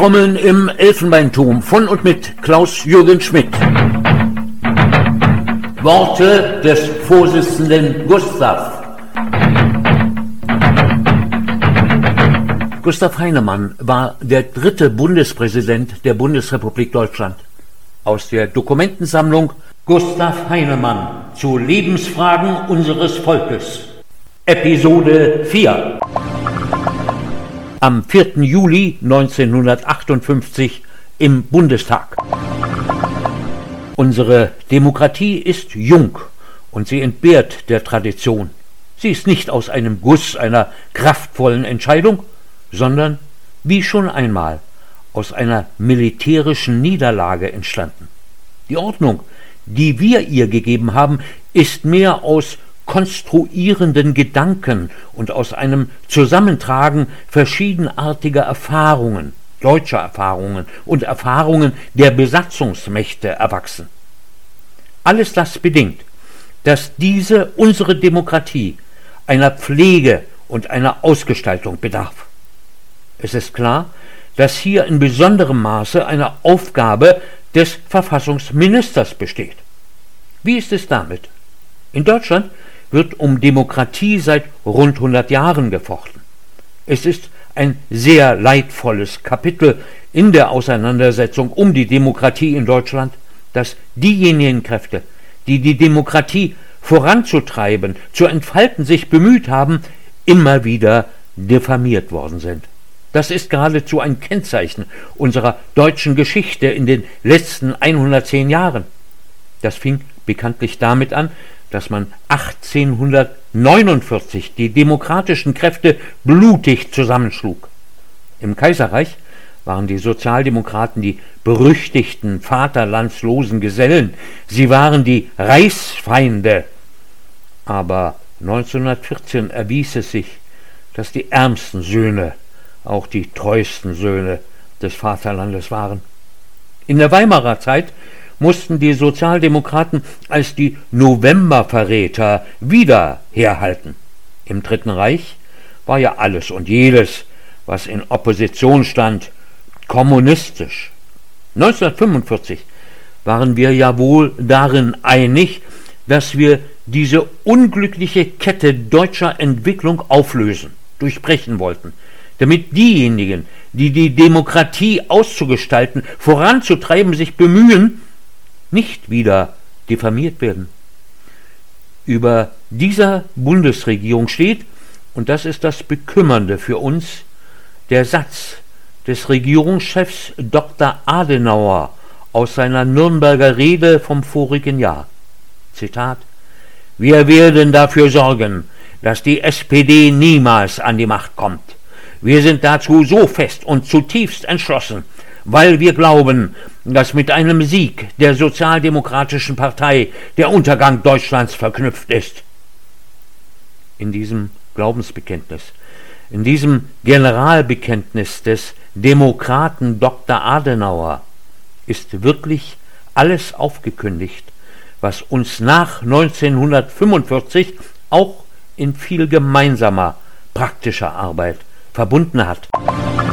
Trommeln im Elfenbeinturm von und mit Klaus-Jürgen Schmidt. Worte des Vorsitzenden Gustav. Gustav Heinemann war der 3. Bundespräsident der Bundesrepublik Deutschland. Aus der Dokumentensammlung Gustav Heinemann zu Lebensfragen unseres Volkes. Episode 4. Am 4. Juli 1958 im Bundestag. Unsere Demokratie ist jung und sie entbehrt der Tradition. Sie ist nicht aus einem Guss einer kraftvollen Entscheidung, sondern, wie schon einmal, aus einer militärischen Niederlage entstanden. Die Ordnung, die wir ihr gegeben haben, ist mehr aus konstruierenden Gedanken und aus einem Zusammentragen verschiedenartiger Erfahrungen, deutscher Erfahrungen und Erfahrungen der Besatzungsmächte erwachsen. Alles das bedingt, dass diese unsere Demokratie einer Pflege und einer Ausgestaltung bedarf. Es ist klar, dass hier in besonderem Maße eine Aufgabe des Verfassungsministers besteht. Wie ist es damit? In Deutschland wird um Demokratie seit rund 100 Jahren gefochten. Es ist ein sehr leidvolles Kapitel in der Auseinandersetzung um die Demokratie in Deutschland, dass diejenigen Kräfte, die die Demokratie voranzutreiben, zu entfalten sich bemüht haben, immer wieder diffamiert worden sind. Das ist geradezu ein Kennzeichen unserer deutschen Geschichte in den letzten 110 Jahren. Das fing bekanntlich damit an, dass man 1849 die demokratischen Kräfte blutig zusammenschlug. Im Kaiserreich waren die Sozialdemokraten die berüchtigten vaterlandslosen Gesellen. Sie waren die Reichsfeinde. Aber 1914 erwies es sich, dass die ärmsten Söhne auch die treuesten Söhne des Vaterlandes waren. In der Weimarer Zeit mussten die Sozialdemokraten als die Novemberverräter wieder herhalten. Im Dritten Reich war ja alles und jedes, was in Opposition stand, kommunistisch. 1945 waren wir ja wohl darin einig, dass wir diese unglückliche Kette deutscher Entwicklung auflösen, durchbrechen wollten, damit diejenigen, die die Demokratie auszugestalten, voranzutreiben, sich bemühen, nicht wieder diffamiert werden. Über dieser Bundesregierung steht, und das ist das Bekümmernde für uns, der Satz des Regierungschefs Dr. Adenauer aus seiner Nürnberger Rede vom vorigen Jahr. Zitat: Wir werden dafür sorgen, dass die SPD niemals an die Macht kommt. Wir sind dazu so fest und zutiefst entschlossen, weil wir glauben, dass mit einem Sieg der Sozialdemokratischen Partei der Untergang Deutschlands verknüpft ist. In diesem Glaubensbekenntnis, in diesem Generalbekenntnis des Demokraten Dr. Adenauer ist wirklich alles aufgekündigt, was uns nach 1945 auch in viel gemeinsamer praktischer Arbeit verbunden hat.